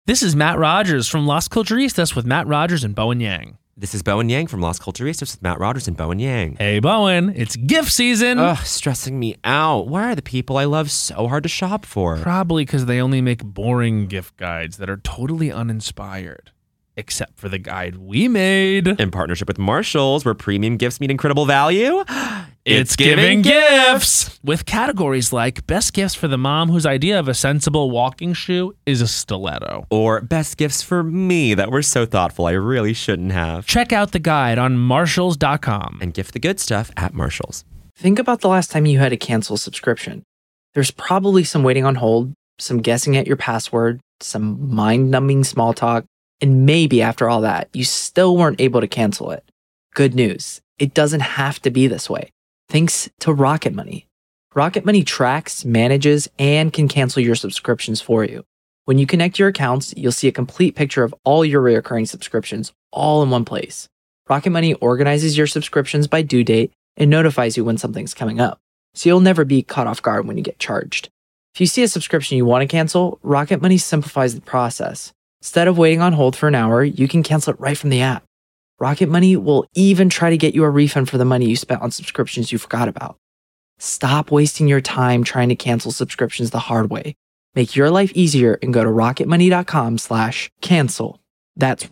This is Matt Rogers from Las Culturistas with Matt Rogers and Bowen Yang. This is Bowen Yang from Las Culturistas with Matt Rogers and Bowen Yang. Hey, Bowen, it's gift season. Ugh, stressing me out. Why are the people I love so hard to shop for? Probably because they only make boring gift guides that are totally uninspired. Except for the guide we made. In partnership with Marshalls, where premium gifts meet incredible value. It's giving gifts! With categories like best gifts for the mom whose idea of a sensible walking shoe is a stiletto. Or best gifts for me that were so thoughtful I really shouldn't have. Check out the guide on Marshalls.com. And gift the good stuff at Marshalls. Think about the last time you had to cancel a subscription. There's probably some waiting on hold, some guessing at your password, some mind-numbing small talk, and maybe after all that, you still weren't able to cancel it. Good news, it doesn't have to be this way. Thanks to Rocket Money. Rocket Money tracks, manages, and can cancel your subscriptions for you. When you connect your accounts, you'll see a complete picture of all your recurring subscriptions all in one place. Rocket Money organizes your subscriptions by due date and notifies you when something's coming up, so you'll never be caught off guard when you get charged. If you see a subscription you want to cancel, Rocket Money simplifies the process. Instead of waiting on hold for an hour, you can cancel it right from the app. Rocket Money will even try to get you a refund for the money you spent on subscriptions you forgot about. Stop wasting your time trying to cancel subscriptions the hard way. Make your life easier and go to rocketmoney.com/cancel. That's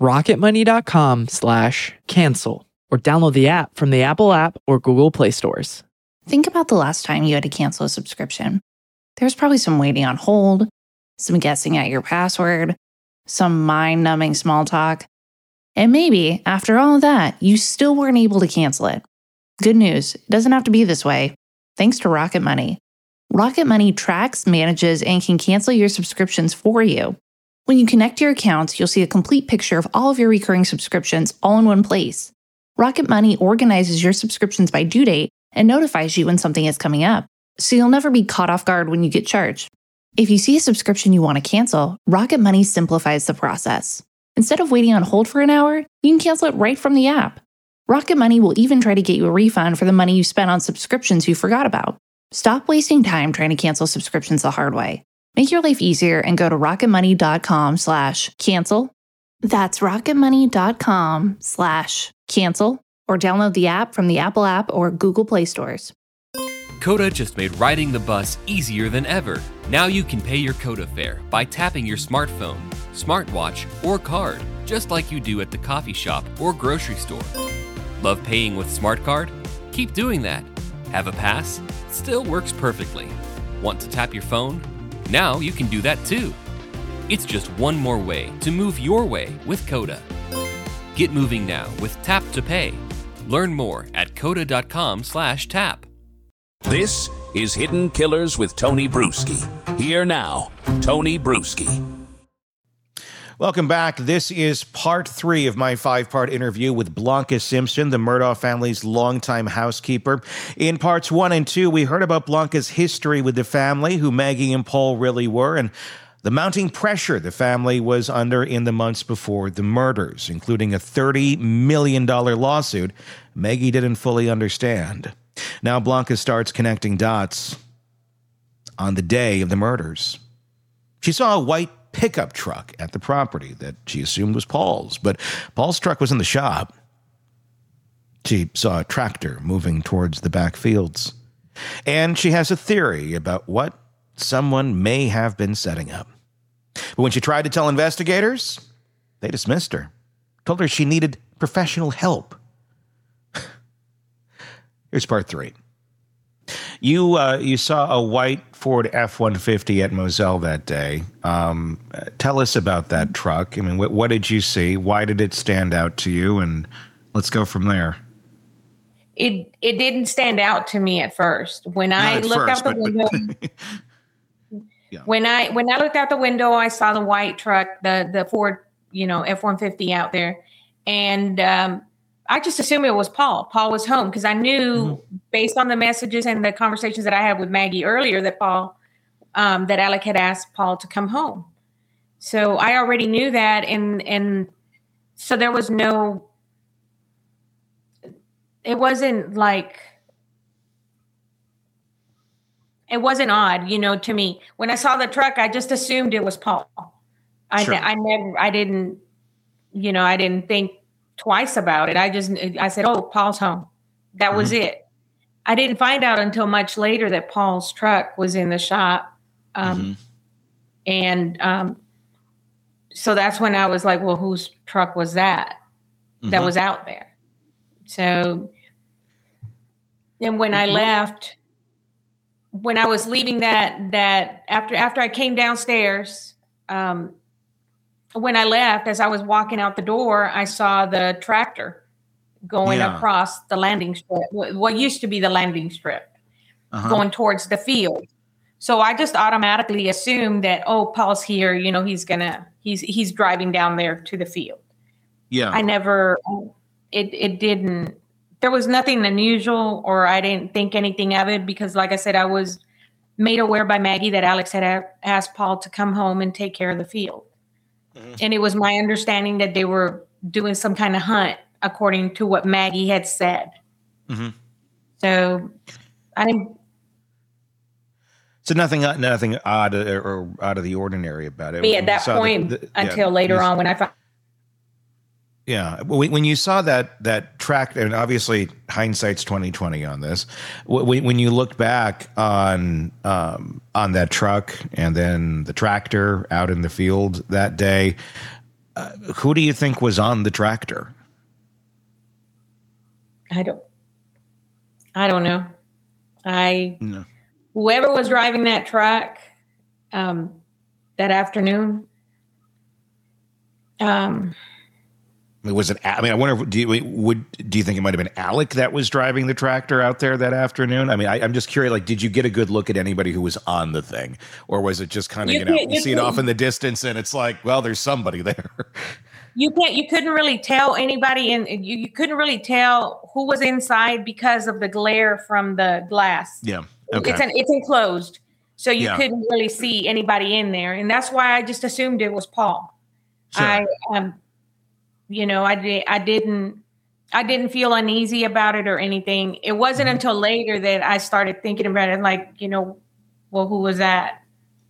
rocketmoney.com/cancel. Or download the app from the Apple app or Google Play stores. Think about the last time you had to cancel a subscription. There's probably some waiting on hold, some guessing at your password, some mind-numbing small talk. And maybe, after all of that, you still weren't able to cancel it. Good news, it doesn't have to be this way. Thanks to Rocket Money. Rocket Money tracks, manages, and can cancel your subscriptions for you. When you connect your accounts, you'll see a complete picture of all of your recurring subscriptions all in one place. Rocket Money organizes your subscriptions by due date and notifies you when something is coming up, so you'll never be caught off guard when you get charged. If you see a subscription you want to cancel, Rocket Money simplifies the process. Instead of waiting on hold for an hour, you can cancel it right from the app. Rocket Money will even try to get you a refund for the money you spent on subscriptions you forgot about. Stop wasting time trying to cancel subscriptions the hard way. Make your life easier and go to rocketmoney.com/cancel. That's rocketmoney.com/cancel, or download the app from the Apple app or Google Play stores. Coda just made riding the bus easier than ever. Now you can pay your Coda fare by tapping your smartphone, smartwatch, or card, just like you do at the coffee shop or grocery store. Love paying with Smart Card? Keep doing that. Have a pass? Still works perfectly. Want to tap your phone? Now you can do that too. It's just one more way to move your way with Coda. Get moving now with Tap to Pay. Learn more at coda.com/tap. This is Hidden Killers with Tony Bruschi. Here now, Tony Bruschi. Welcome back. This is part 3 of my 5-part interview with Blanca Simpson, the Murdaugh family's longtime housekeeper. In parts 1 and 2, we heard about Blanca's history with the family, who Maggie and Paul really were, and the mounting pressure the family was under in the months before the murders, including a $30 million lawsuit Maggie didn't fully understand. Now Blanca starts connecting dots on the day of the murders. She saw a white pickup truck at the property that she assumed was Paul's, but Paul's truck was in the shop. She saw a tractor moving towards the back fields, and she has a theory about what someone may have been setting up. But when she tried to tell investigators, they dismissed her, told her she needed professional help. Here's part 3. You saw a white Ford F-150 at Moselle that day. Tell us about that truck. I mean, what did you see? Why did it stand out to you? And let's go from there. It didn't stand out to me at first. When I looked out the window, yeah. when I looked out the window, I saw the white truck, the Ford, F-150 out there, and I just assumed it was Paul. Paul was home because I knew based on the messages and the conversations that I had with Maggie earlier that that Alec had asked Paul to come home. So I already knew that. And so there was it wasn't odd, to me. When I saw the truck, I just assumed it was Paul. I Sure. I didn't think twice about it. I said, oh, Paul's home. That was it. I didn't find out until much later that Paul's truck was in the shop. And so that's when I was like, well, whose truck was that was out there? So then when I left, when I was leaving that after I came downstairs, when I left, as I was walking out the door, I saw the tractor going across the landing strip, what used to be the landing strip, going towards the field. So I just automatically assumed that, oh, Paul's here, he's driving down there to the field. Yeah. I never, it didn't, there was nothing unusual, or I didn't think anything of it because, like I said, I was made aware by Maggie that Alex had asked Paul to come home and take care of the field. And it was my understanding that they were doing some kind of hunt according to what Maggie had said. So I didn't. So nothing odd or out of the ordinary about it. Me at that point until later on when I found. Yeah, when you saw that track, and obviously hindsight's 20/20 on this. When you look back on that truck and then the tractor out in the field that day, who do you think was on the tractor? I don't know. No. Whoever was driving that truck that afternoon. Was it? I mean, I wonder. Do you think it might have been Alec that was driving the tractor out there that afternoon? I mean, I'm just curious. Like, did you get a good look at anybody who was on the thing, or was it just kind of you see it off in the distance and it's like, well, there's somebody there. You couldn't really tell anybody, and you couldn't really tell who was inside because of the glare from the glass. Yeah, okay. It's enclosed, so you couldn't really see anybody in there, and that's why I just assumed it was Paul. Sure. I didn't feel uneasy about it or anything. It wasn't until later that I started thinking about it, like, well, who was that?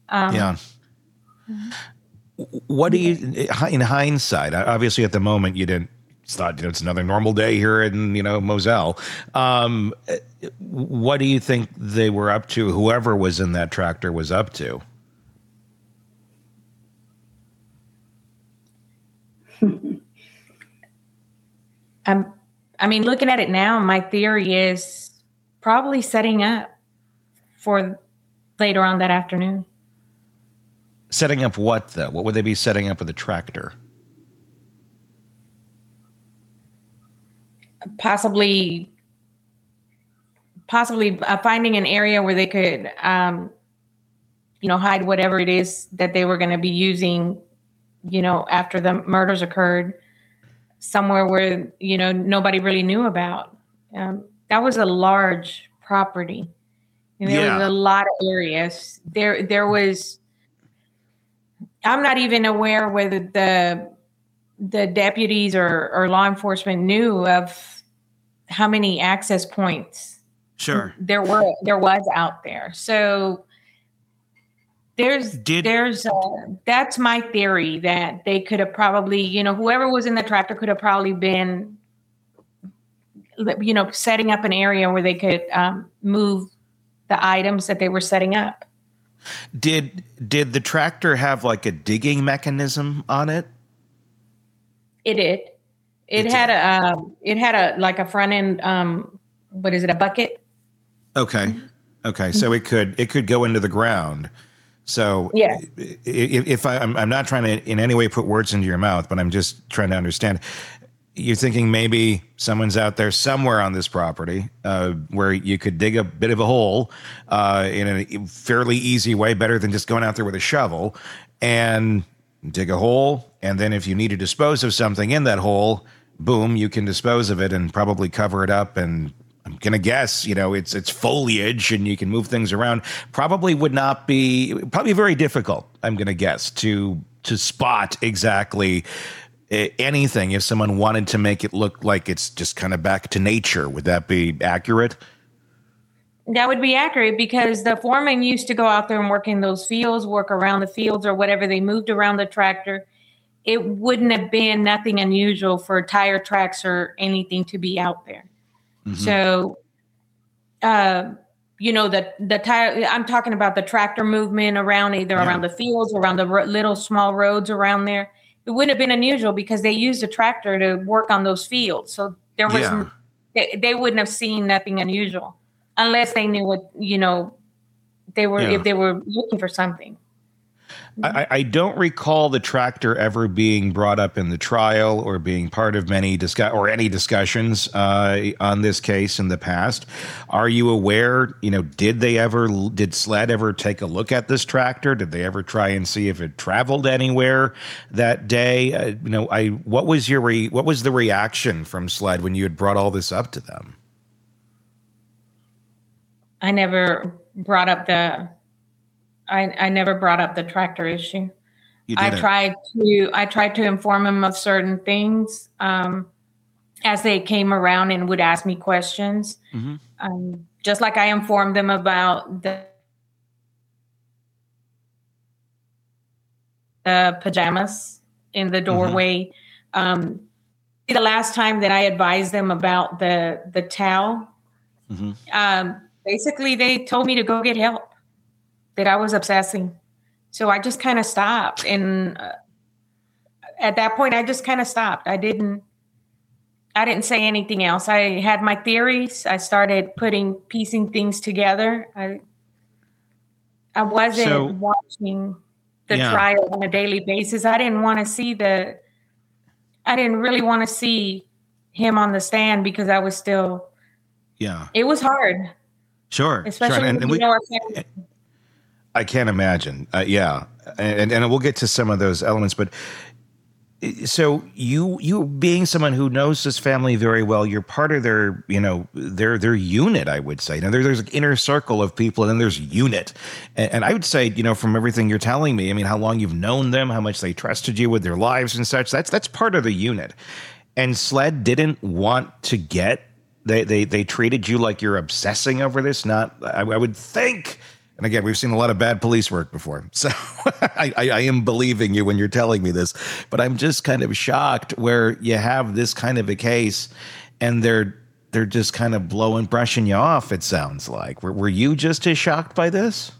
What do you, in hindsight, obviously at the moment you didn't thought, it's another normal day here in, Moselle. What do you think they were up to? Whoever was in that tractor was up to? Looking at it now, my theory is probably setting up for later on that afternoon. Setting up what, though? What would they be setting up with the tractor? Possibly finding an area where they could, hide whatever it is that they were going to be using, after the murders occurred. Somewhere where, nobody really knew about. That was a large property. And there was a lot of areas. There was, I'm not even aware whether the deputies or law enforcement knew of how many access points there was out there. So that's my theory, that they could have probably, whoever was in the tractor could have probably been, setting up an area where they could move the items that they were setting up. Did the tractor have like a digging mechanism on it? It did. It had a front end. What is it? A bucket? Okay. So it could go into the ground. So if I'm not trying to in any way put words into your mouth, but I'm just trying to understand. You're thinking maybe someone's out there somewhere on this property where you could dig a bit of a hole in a fairly easy way, better than just going out there with a shovel, and dig a hole. And then if you need to dispose of something in that hole, boom, you can dispose of it and probably cover it up. And I'm going to guess, it's foliage and you can move things around. Probably very difficult, I'm going to guess, to spot exactly anything if someone wanted to make it look like it's just kind of back to nature. Would that be accurate? That would be accurate because the foreman used to go out there and work in those fields, work around the fields or whatever they moved around the tractor. It wouldn't have been nothing unusual for tire tracks or anything to be out there. So, the tire, I'm talking about the tractor movement around around the fields, around the little small roads around there. It wouldn't have been unusual because they used a tractor to work on those fields. So there was, they wouldn't have seen nothing unusual. Unless they knew what, they were, if they were looking for something. I don't recall the tractor ever being brought up in the trial or being part of any discussions on this case in the past. Are you aware, did SLED ever take a look at this tractor? Did they ever try and see if it traveled anywhere that day? What was the reaction from SLED when you had brought all this up to them? I never brought up the tractor issue. You I didn't. tried to inform him of certain things as they came around and would ask me questions. Just like I informed them about the pajamas in the doorway. The last time that I advised them about the towel, basically they told me to go get help, that I was obsessing. So I just kind of stopped. And at that point, I just kind of stopped. I didn't say anything else. I had my theories. I started piecing things together. I wasn't watching the trial on a daily basis. I didn't really want to see him on the stand because I was still, it was hard. Sure. Especially and I can't imagine. And we'll get to some of those elements, but so you being someone who knows this family very well, you're part of their unit, I would say. There's an inner circle of people, and then there's unit. And I would say, from everything you're telling me, I mean, how long you've known them, how much they trusted you with their lives and such, that's part of the unit. And SLED didn't want to get, they treated you like you're obsessing over this. I would think. And again, we've seen a lot of bad police work before. So I am believing you when you're telling me this. But I'm just kind of shocked where you have this kind of a case and they're just kind of brushing you off, it sounds like. Were you just as shocked by this?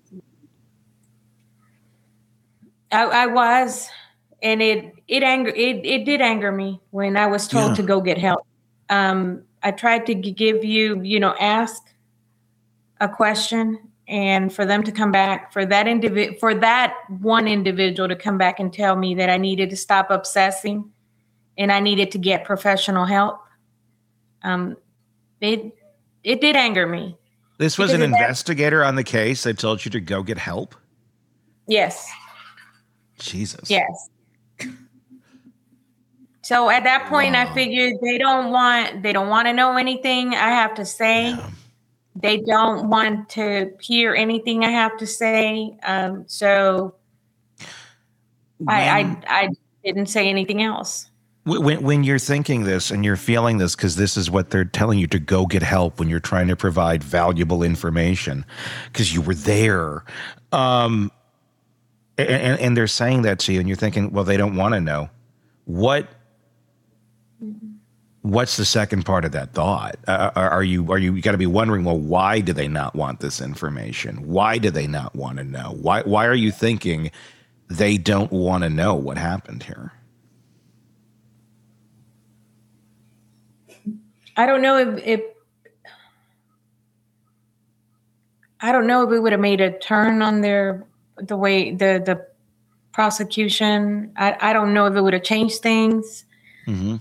I was. And it did anger me when I was told to go get help. I tried to give you, ask a question. And for them to come back, for that one individual to come back and tell me that I needed to stop obsessing and I needed to get professional help, it did anger me. This was an investigator on the case that told you to go get help? Yes. Jesus. Yes. So at that point, I figured they don't want to know anything I have to say. Yeah. They don't want to hear anything I have to say. So I didn't say anything else. When you're thinking this and you're feeling this, because this is what they're telling you to go get help when you're trying to provide valuable information, because you were there. And they're saying that to you and you're thinking, well, they don't want to know. What's the second part of that thought? You got to be wondering, well, why do they not want this information? Why do they not want to know? Why are you thinking they don't want to know what happened here? I don't know if it would have made a turn on the way the prosecution. I don't know if it would have changed things. Mm-hmm.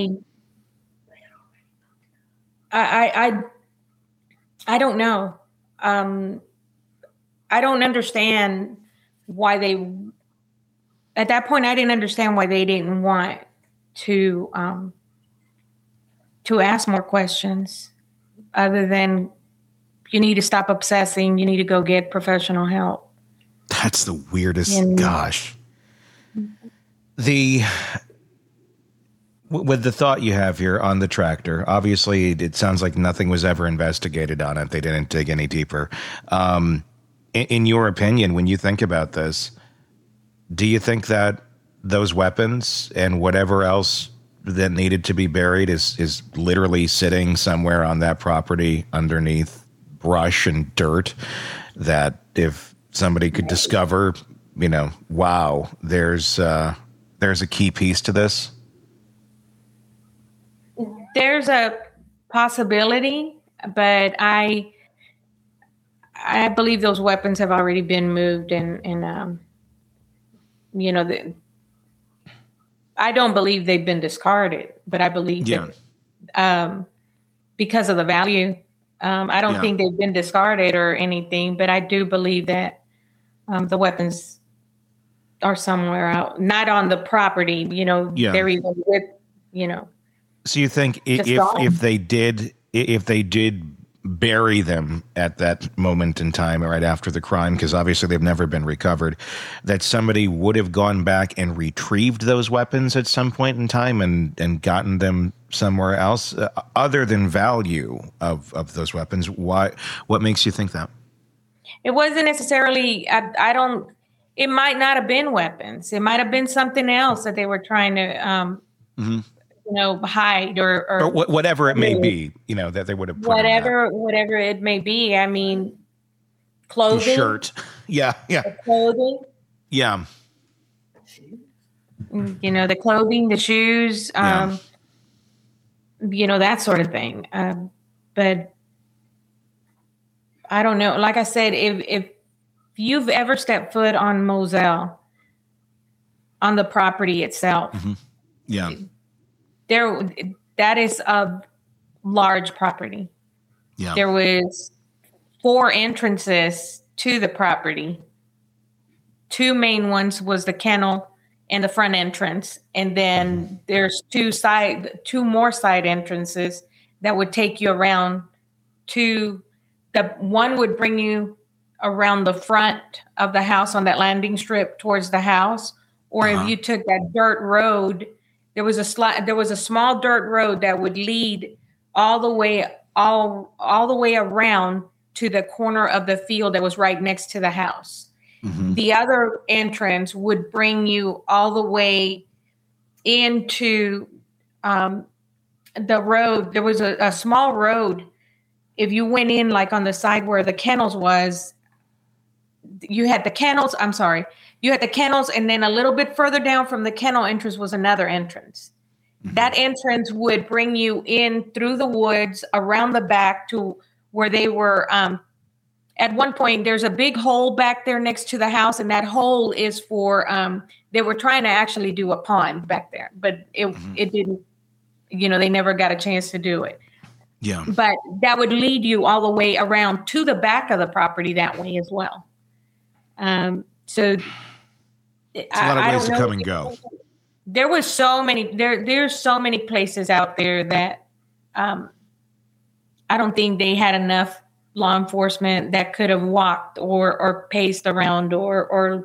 I don't know. I don't understand why they. At that point, I didn't understand why they didn't want to ask more questions, other than you need to stop obsessing. You need to go get professional help. That's the weirdest. Gosh. With the thought you have here on the tractor, obviously it sounds like nothing was ever investigated on it. They didn't dig any deeper. In your opinion, when you think about this, do you think that those weapons and whatever else that needed to be buried is literally sitting somewhere on that property underneath brush and dirt, that if somebody could discover, wow, there's a key piece to this? There's a possibility, but I believe those weapons have already been moved, and I don't believe they've been discarded, but I believe that because of the value, I don't think they've been discarded or anything, but I do believe that the weapons are somewhere out, not on the property. They're even with. So you think if they did bury them at that moment in time, right after the crime, because obviously they've never been recovered, that somebody would have gone back and retrieved those weapons at some point in time and gotten them somewhere else, other than value of those weapons? What makes you think that? It wasn't necessarily, it might not have been weapons. It might have been something else that they were trying to, hide or whatever it may be, that they would have put whatever it may be. I mean, clothing, the shirt, the clothing, the clothing, the shoes, that sort of thing. But I don't know. Like I said, if you've ever stepped foot on Moselle, on the property itself, that is a large property. Yeah. There was 4 entrances to the property. 2 main ones was the kennel and the front entrance. And then there's 2 more side entrances that would take you around to one would bring you around the front of the house on that landing strip towards the house. Or if you took that dirt road, there was a small dirt road that would lead all the way around to the corner of the field that was right next to the house. Mm-hmm. The other entrance would bring you all the way into the road. There was a small road. If you went in like on the side where the kennels was, you had the kennels. I'm sorry. You had the kennels, and then a little bit further down from the kennel entrance was another entrance. Mm-hmm. That entrance would bring you in through the woods around the back to where they were. At one point, there's a big hole back there next to the house, and that hole is for, they were trying to actually do a pond back there, but it didn't, they never got a chance to do it. Yeah. But that would lead you all the way around to the back of the property that way as well. So it's a lot of ways to come and go. There was so many, there's so many places out there that I don't think they had enough law enforcement that could have walked or paced around or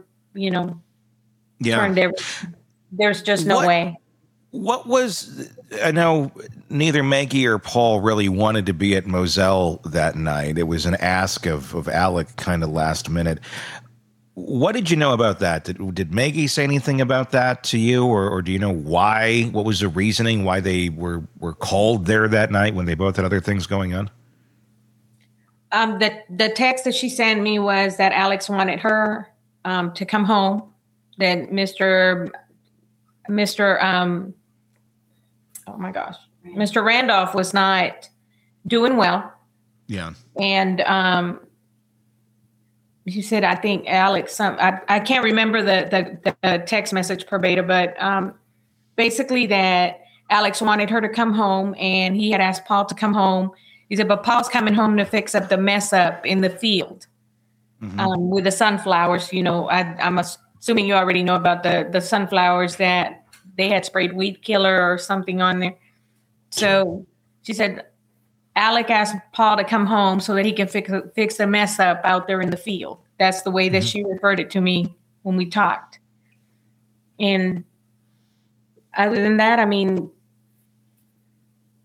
turned everything. There's just no way. What was, I know neither Maggie or Paul really wanted to be at Moselle that night. It was an ask of Alec kind of last minute. What did you know about that? Did Maggie say anything about that to you, or do you know why? What was the reasoning why they were called there that night when they both had other things going on? The text that she sent me was that Alex wanted her to come home. That Mr. Randolph was not doing well. Yeah, and he said, I think Alex, I can't remember the text message verbatim, but basically that Alex wanted her to come home, and he had asked Paul to come home. He said, but Paul's coming home to fix up the mess up in the field with the sunflowers. I'm assuming you already know about the sunflowers that they had sprayed weed killer or something on there. So she said, Alec asked Paul to come home so that he can fix the mess up out there in the field. That's the way that she referred it to me when we talked. And other than that, I mean,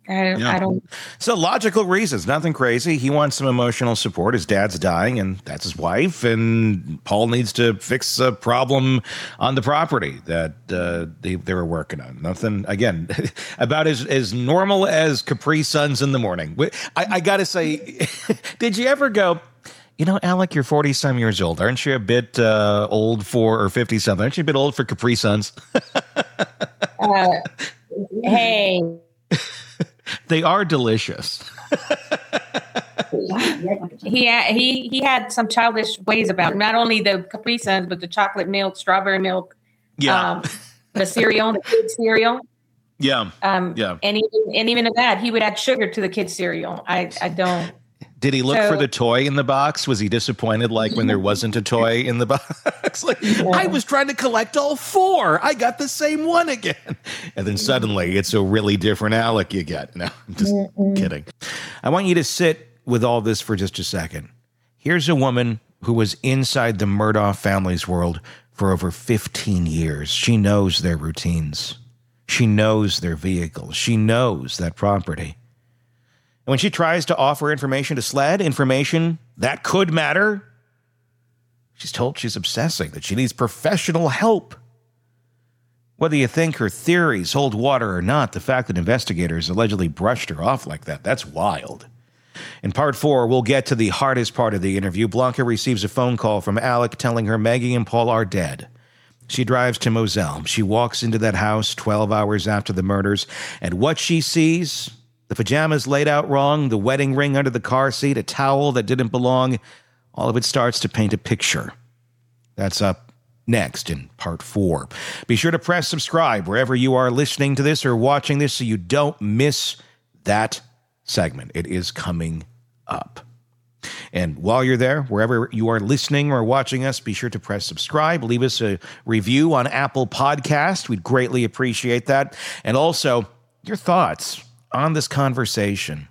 I don't. So logical reasons, nothing crazy. He wants some emotional support. His dad's dying, and that's his wife. And Paul needs to fix a problem on the property that they were working on. Nothing, again, about as normal as Capri Suns in the morning. I got to say, did you ever go, you know, Alec, you're 40-some years old. Aren't you a bit old for, or 50-something? Aren't you a bit old for Capri Suns? Hey. They are delicious. He had some childish ways about it. Not only the Capri Suns, but the chocolate milk, strawberry milk, the cereal, the kids cereal. Yeah. And even at that, he would add sugar to the kids cereal. I don't. Did he look for the toy in the box? Was he disappointed like when there wasn't a toy in the box? Like, I was trying to collect all 4. I got the same one again. And then suddenly it's a really different Alec you get. No, I'm just kidding. I want you to sit with all this for just a second. Here's a woman who was inside the Murdaugh family's world for over 15 years. She knows their routines. She knows their vehicles. She knows that property. And when she tries to offer information to SLED, information that could matter, she's told she's obsessing, that she needs professional help. Whether you think her theories hold water or not, the fact that investigators allegedly brushed her off like that, that's wild. In part 4, we'll get to the hardest part of the interview. Blanca receives a phone call from Alec telling her Maggie and Paul are dead. She drives to Moselle. She walks into that house 12 hours after the murders, and what she sees... the pajamas laid out wrong, the wedding ring under the car seat, a towel that didn't belong. All of it starts to paint a picture. That's up next in part 4. Be sure to press subscribe wherever you are listening to this or watching this so you don't miss that segment. It is coming up. And while you're there, wherever you are listening or watching us, be sure to press subscribe. Leave us a review on Apple Podcast. We'd greatly appreciate that. And also, your thoughts on this conversation,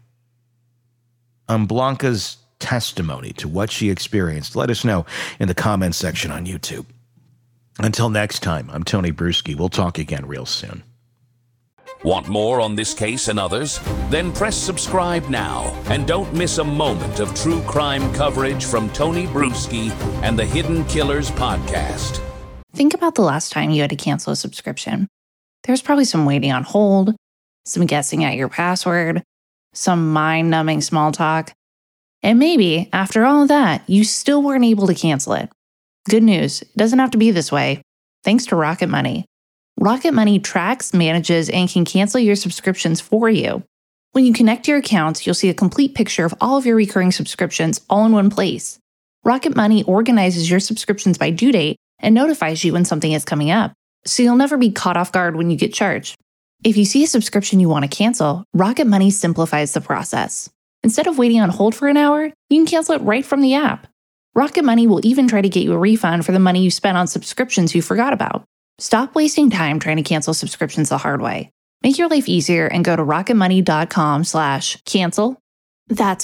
on Blanca's testimony to what she experienced. Let us know in the comments section on YouTube. Until next time, I'm Tony Bruschi. We'll talk again real soon. Want more on this case and others? Then press subscribe now and don't miss a moment of true crime coverage from Tony Bruschi and the Hidden Killers podcast. Think about the last time you had to cancel a subscription. There's probably some waiting on hold, some guessing at your password, some mind-numbing small talk. And maybe, after all of that, you still weren't able to cancel it. Good news, it doesn't have to be this way. Thanks to Rocket Money. Rocket Money tracks, manages, and can cancel your subscriptions for you. When you connect your accounts, you'll see a complete picture of all of your recurring subscriptions all in one place. Rocket Money organizes your subscriptions by due date and notifies you when something is coming up, so you'll never be caught off guard when you get charged. If you see a subscription you want to cancel, Rocket Money simplifies the process. Instead of waiting on hold for an hour, you can cancel it right from the app. Rocket Money will even try to get you a refund for the money you spent on subscriptions you forgot about. Stop wasting time trying to cancel subscriptions the hard way. Make your life easier and go to rocketmoney.com/cancel. That's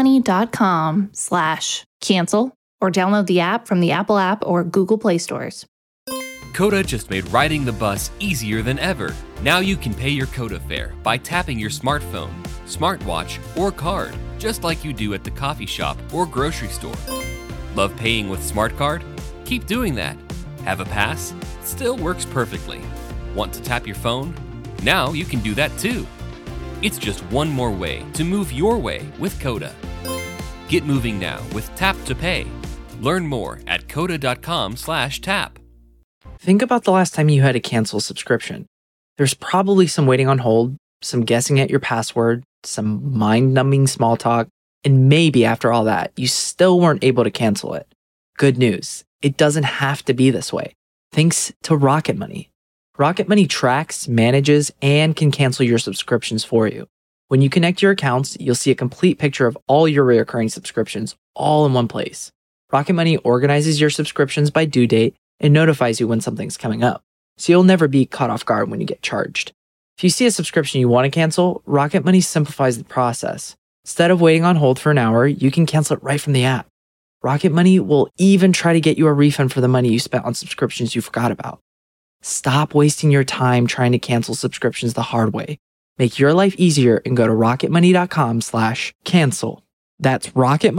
rocketmoney.com/cancel or download the app from the Apple app or Google Play stores. Coda just made riding the bus easier than ever. Now you can pay your Coda fare by tapping your smartphone, smartwatch, or card, just like you do at the coffee shop or grocery store. Love paying with SmartCard? Keep doing that. Have a pass? Still works perfectly. Want to tap your phone? Now you can do that too. It's just one more way to move your way with Coda. Get moving now with Tap to Pay. Learn more at coda.com/tap. Think about the last time you had to cancel a subscription. There's probably some waiting on hold, some guessing at your password, some mind-numbing small talk, and maybe after all that, you still weren't able to cancel it. Good news, it doesn't have to be this way. Thanks to Rocket Money. Rocket Money tracks, manages, and can cancel your subscriptions for you. When you connect your accounts, you'll see a complete picture of all your recurring subscriptions all in one place. Rocket Money organizes your subscriptions by due date and notifies you when something's coming up, so you'll never be caught off guard when you get charged. If you see a subscription you want to cancel, Rocket Money simplifies the process. Instead of waiting on hold for an hour, you can cancel it right from the app. Rocket Money will even try to get you a refund for the money you spent on subscriptions you forgot about. Stop wasting your time trying to cancel subscriptions the hard way. Make your life easier and go to rocketmoney.com/cancel. That's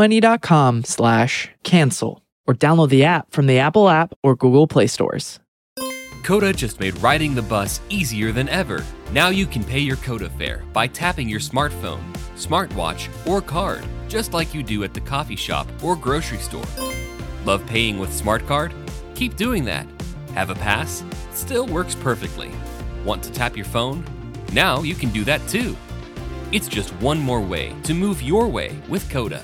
rocketmoney.com/cancel. Or download the app from the Apple app or Google Play stores. Coda just made riding the bus easier than ever. Now you can pay your Coda fare by tapping your smartphone, smartwatch, or card, just like you do at the coffee shop or grocery store. Love paying with Smart Card? Keep doing that. Have a pass? Still works perfectly. Want to tap your phone? Now you can do that too. It's just one more way to move your way with Coda.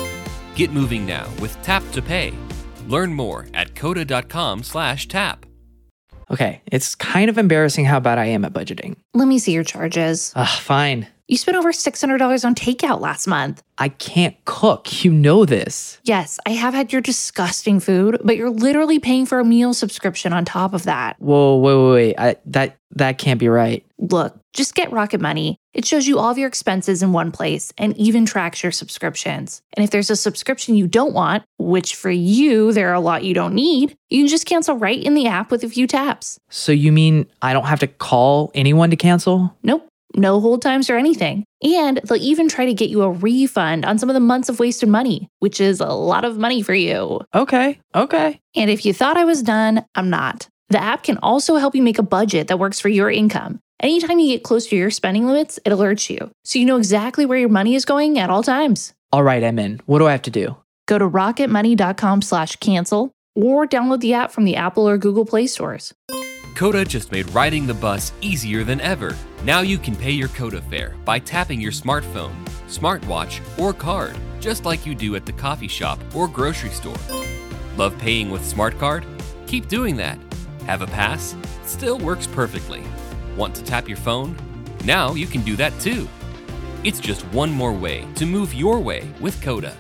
Get moving now with Tap to Pay. Learn more at coda.com/tap. Okay, it's kind of embarrassing how bad I am at budgeting. Let me see your charges. Fine. You spent over $600 on takeout last month. I can't cook. You know this. Yes, I have had your disgusting food, but you're literally paying for a meal subscription on top of that. Whoa, wait. That can't be right. Look, just get Rocket Money. It shows you all of your expenses in one place and even tracks your subscriptions. And if there's a subscription you don't want, which for you, there are a lot you don't need, you can just cancel right in the app with a few taps. So you mean I don't have to call anyone to cancel? Nope. No hold times or anything. And they'll even try to get you a refund on some of the months of wasted money, which is a lot of money for you. Okay. And if you thought I was done, I'm not. The app can also help you make a budget that works for your income. Anytime you get close to your spending limits, it alerts you, so you know exactly where your money is going at all times. All right, I'm in. What do I have to do? Go to rocketmoney.com/cancel or download the app from the Apple or Google Play stores. Coda just made riding the bus easier than ever. Now you can pay your Coda fare by tapping your smartphone, smartwatch, or card, just like you do at the coffee shop or grocery store. Love paying with Smart Card? Keep doing that. Have a pass? Still works perfectly. Want to tap your phone? Now you can do that too. It's just one more way to move your way with Coda.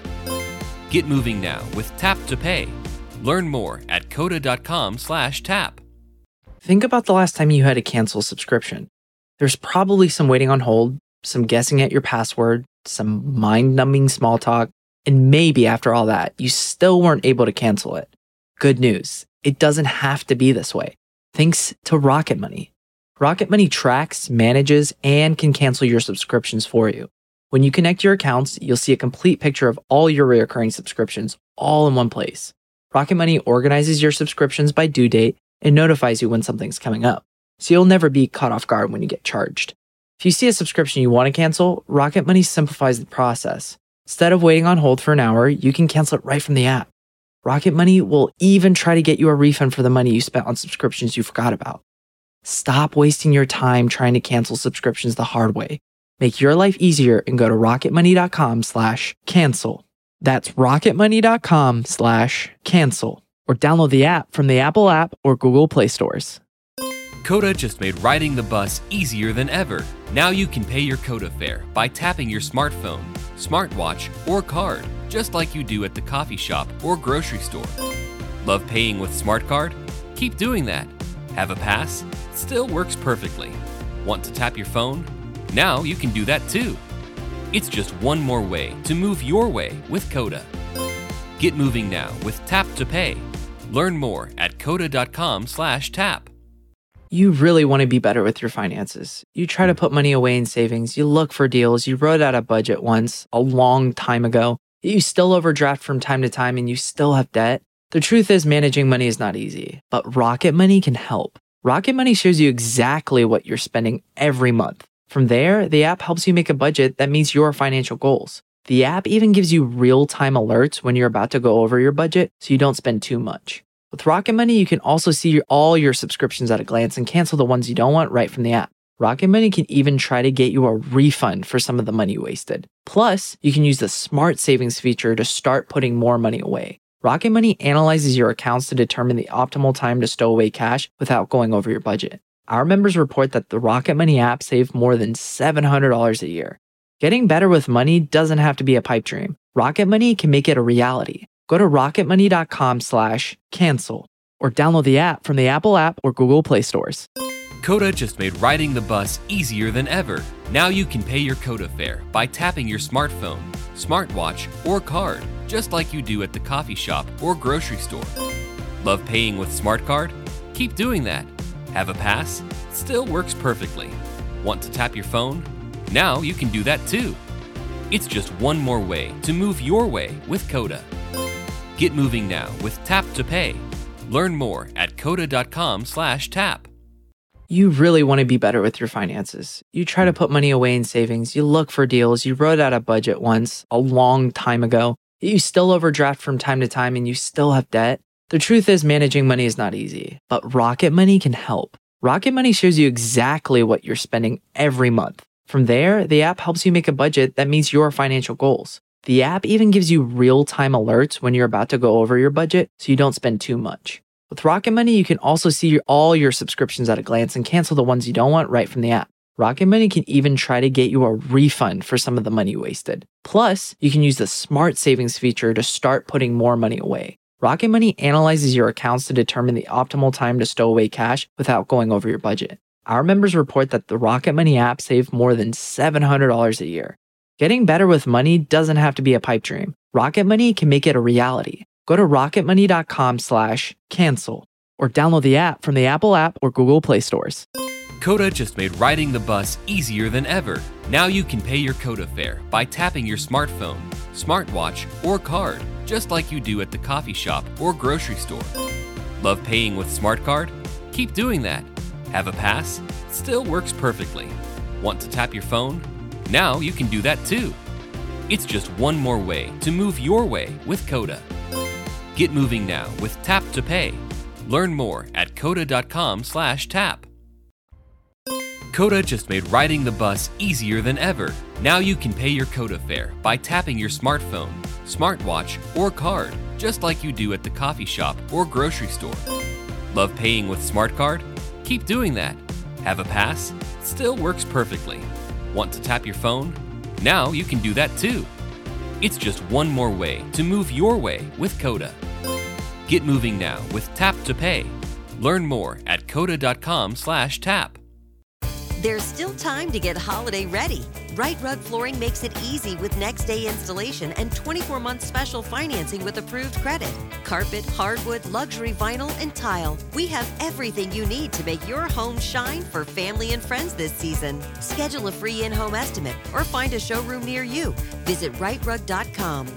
Get moving now with Tap to Pay. Learn more at coda.com/tap. Think about the last time you had to cancel a subscription. There's probably some waiting on hold, some guessing at your password, some mind-numbing small talk, and maybe after all that, you still weren't able to cancel it. Good news, it doesn't have to be this way. Thanks to Rocket Money. Rocket Money tracks, manages, and can cancel your subscriptions for you. When you connect your accounts, you'll see a complete picture of all your recurring subscriptions all in one place. Rocket Money organizes your subscriptions by due date and notifies you when something's coming up, so you'll never be caught off guard when you get charged. If you see a subscription you want to cancel, Rocket Money simplifies the process. Instead of waiting on hold for an hour, you can cancel it right from the app. Rocket Money will even try to get you a refund for the money you spent on subscriptions you forgot about. Stop wasting your time trying to cancel subscriptions the hard way. Make your life easier and go to rocketmoney.com/cancel. That's rocketmoney.com/cancel. Or download the app from the Apple app or Google Play stores. Coda just made riding the bus easier than ever. Now you can pay your Coda fare by tapping your smartphone, smartwatch, or card, just like you do at the coffee shop or grocery store. Love paying with Smart Card? Keep doing that. Have a pass? Still works perfectly. Want to tap your phone? Now you can do that too. It's just one more way to move your way with Coda. Get moving now with Tap to Pay. Learn more at coda.com/tap. You really want to be better with your finances. You try to put money away in savings. You look for deals. You wrote out a budget once a long time ago. You still overdraft from time to time and you still have debt. The truth is managing money is not easy, but Rocket Money can help. Rocket Money shows you exactly what you're spending every month. From there, the app helps you make a budget that meets your financial goals. The app even gives you real-time alerts when you're about to go over your budget so you don't spend too much. With Rocket Money, you can also see all your subscriptions at a glance and cancel the ones you don't want right from the app. Rocket Money can even try to get you a refund for some of the money you wasted. Plus, you can use the Smart Savings feature to start putting more money away. Rocket Money analyzes your accounts to determine the optimal time to stow away cash without going over your budget. Our members report that the Rocket Money app saved more than $700 a year. Getting better with money doesn't have to be a pipe dream. Rocket Money can make it a reality. Go to rocketmoney.com/cancel or download the app from the Apple app or Google Play stores. Coda just made riding the bus easier than ever. Now you can pay your Coda fare by tapping your smartphone, smartwatch, or card, just like you do at the coffee shop or grocery store. Love paying with Smart Card? Keep doing that. Have a pass? Still works perfectly. Want to tap your phone? Now you can do that too. It's just one more way to move your way with Coda. Get moving now with Tap to Pay. Learn more at coda.com/tap. You really want to be better with your finances. You try to put money away in savings. You look for deals. You wrote out a budget once a long time ago. You still overdraft from time to time and you still have debt. The truth is managing money is not easy, but Rocket Money can help. Rocket Money shows you exactly what you're spending every month. From there, the app helps you make a budget that meets your financial goals. The app even gives you real-time alerts when you're about to go over your budget so you don't spend too much. With Rocket Money, you can also see all your subscriptions at a glance and cancel the ones you don't want right from the app. Rocket Money can even try to get you a refund for some of the money you wasted. Plus, you can use the Smart Savings feature to start putting more money away. Rocket Money analyzes your accounts to determine the optimal time to stow away cash without going over your budget. Our members report that the Rocket Money app saved more than $700 a year. Getting better with money doesn't have to be a pipe dream. Rocket Money can make it a reality. Go to rocketmoney.com/cancel or download the app from the Apple app or Google Play stores. Coda just made riding the bus easier than ever. Now you can pay your Coda fare by tapping your smartphone, smartwatch, or card, just like you do at the coffee shop or grocery store. Love paying with SmartCard? Keep doing that. Have a pass? Still works perfectly. Want to tap your phone? Now you can do that too. It's just one more way to move your way with Coda. Get moving now with Tap to Pay. Learn more at coda.com/tap. Coda just made riding the bus easier than ever. Now you can pay your Coda fare by tapping your smartphone, smartwatch, or card, just like you do at the coffee shop or grocery store. Love paying with SmartCard? Keep doing that. Have a pass? Still works perfectly. Want to tap your phone? Now you can do that too. It's just one more way to move your way with Coda. Get moving now with Tap to Pay. Learn more at coda.com/tap. There's still time to get holiday ready. Right Rug Flooring makes it easy with next day installation and 24-month special financing with approved credit. Carpet, hardwood, luxury vinyl, and tile. We have everything you need to make your home shine for family and friends this season. Schedule a free in-home estimate or find a showroom near you. Visit rightrug.com,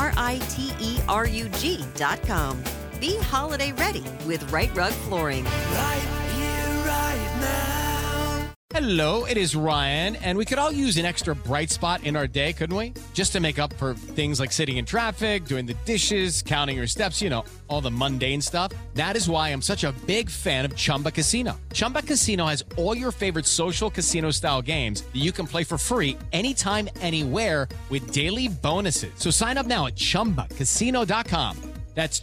RITERUG.com. Be holiday ready with Right Rug Flooring. Right here, right now. Hello, it is Ryan, and we could all use an extra bright spot in our day, couldn't we? Just to make up for things like sitting in traffic, doing the dishes, counting your steps, you know, all the mundane stuff. That is why I'm such a big fan of Chumba Casino. Chumba Casino has all your favorite social casino-style games that you can play for free anytime, anywhere with daily bonuses. So sign up now at ChumbaCasino.com. That's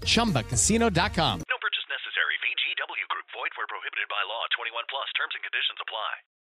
ChumbaCasino.com. No purchase necessary. VGW Group. Void where prohibited by law. 21 plus. Terms and conditions apply.